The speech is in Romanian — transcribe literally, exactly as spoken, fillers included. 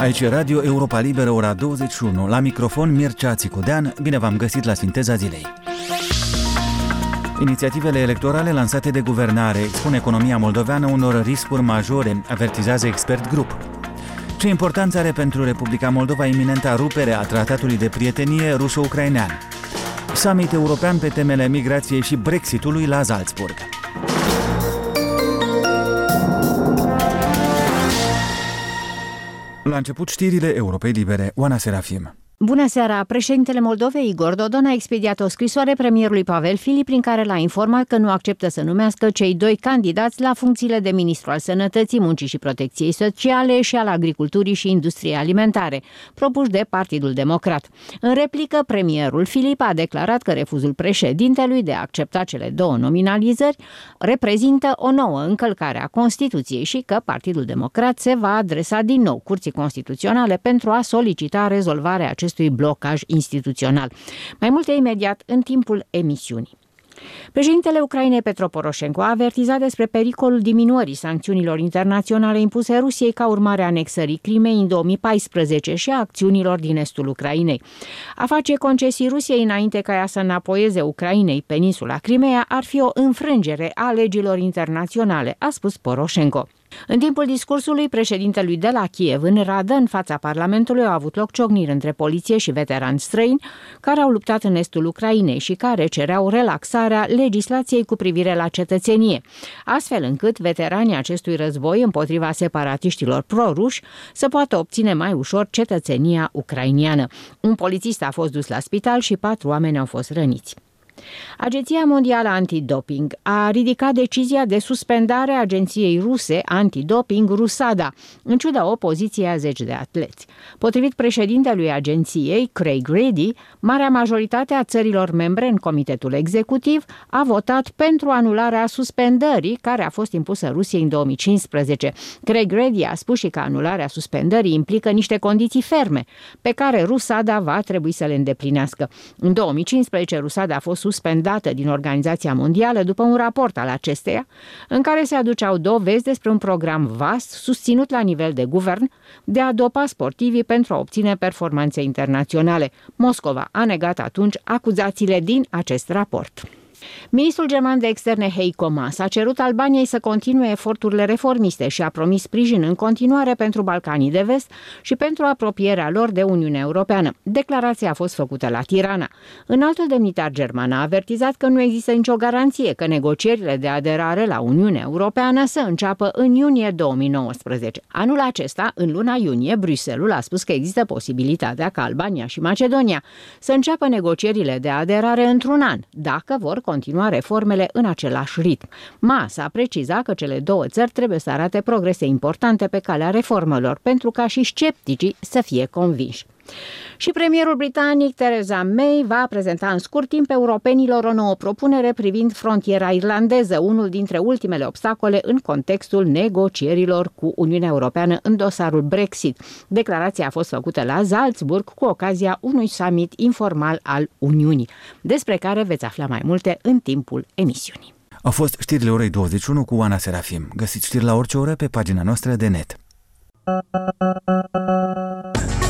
Aici e Radio Europa Liberă, ora douăzeci și unu. La microfon Mircea Țicudean, bine v-am găsit la Sinteza Zilei. Inițiativele electorale lansate de guvernare expun economia moldoveană unor riscuri majore, avertizează Expert Group. Ce importanță are pentru Republica Moldova iminenta rupere a tratatului de prietenie ruso-ucrainean? Summit european pe temele migrației și Brexitului la Salzburg. La început știrile Europei Libere, Oana Serafim. Bună seara! Președintele Moldovei, Igor Dodon, a expediat o scrisoare premierului Pavel Filip prin care l-a informat că nu acceptă să numească cei doi candidați la funcțiile de ministru al Sănătății, Muncii și Protecției Sociale și al Agriculturii și Industriei Alimentare, propuși de Partidul Democrat. În replică, premierul Filip a declarat că refuzul președintelui de a accepta cele două nominalizări reprezintă o nouă încălcare a Constituției și că Partidul Democrat se va adresa din nou Curții Constituționale pentru a solicita rezolvarea acestui blocaj instituțional. Mai multe imediat în timpul emisiunii. Președintele Ucrainei Petro Poroșenko a avertizat despre pericolul diminuării sancțiunilor internaționale impuse Rusiei ca urmare a anexării Crimei în două mii paisprezece și a acțiunilor din estul Ucrainei. A face concesii Rusiei înainte ca ea să înapoieze Ucrainei peninsula Crimea ar fi o înfrângere a legilor internaționale, a spus Poroșenko. În timpul discursului președintelui de la Kiev în Radă, în fața Parlamentului, au avut loc ciocniri între poliție și veterani străini care au luptat în estul Ucrainei și care cereau relaxarea legislației cu privire la cetățenie, astfel încât veteranii acestui război împotriva separatiștilor proruși să poată obține mai ușor cetățenia ucrainiană. Un polițist a fost dus la spital și patru oameni au fost răniți. Agenția Mondială Antidoping a ridicat decizia de suspendare a agenției ruse antidoping Rusada, în ciuda opoziției a zeci de atleți. Potrivit președintelui agenției, Craig Reedy, marea majoritate a țărilor membre în comitetul executiv a votat pentru anularea suspendării care a fost impusă Rusiei în două mii cincisprezece. Craig Reedy a spus și că anularea suspendării implică niște condiții ferme, pe care Rusada va trebui să le îndeplinească. În două mii cincisprezece, Rusada a fost suspendată din Organizația Mondială după un raport al acesteia, în care se aduceau dovezi despre un program vast, susținut la nivel de guvern, de a dopa sportivii pentru a obține performanțe internaționale. Moscova a negat atunci acuzațiile din acest raport. Ministrul german de externe Heiko Maas a cerut Albaniei să continue eforturile reformiste și a promis sprijin în continuare pentru Balcanii de Vest și pentru apropierea lor de Uniunea Europeană. Declarația a fost făcută la Tirana. Înaltul demnitar german a avertizat că nu există nicio garanție că negocierile de aderare la Uniunea Europeană să înceapă în iunie două mii nouăsprezece. Anul acesta, în luna iunie, Bruxelles a spus că există posibilitatea ca Albania și Macedonia să înceapă negocierile de aderare într-un an, dacă vor continua reformele în același ritm. Maas a precizat că cele două țări trebuie să arate progrese importante pe calea reformelor, pentru ca și scepticii să fie convinși. Și premierul britanic Theresa May va prezenta în scurt timp europenilor o nouă propunere privind frontiera irlandeză, unul dintre ultimele obstacole în contextul negocierilor cu Uniunea Europeană în dosarul Brexit. Declarația a fost făcută la Salzburg cu ocazia unui summit informal al Uniunii, despre care veți afla mai multe în timpul emisiunii. Au fost știrile orei douăzeci și unu cu Oana Serafim. Găsiți știri la orice oră pe pagina noastră de net.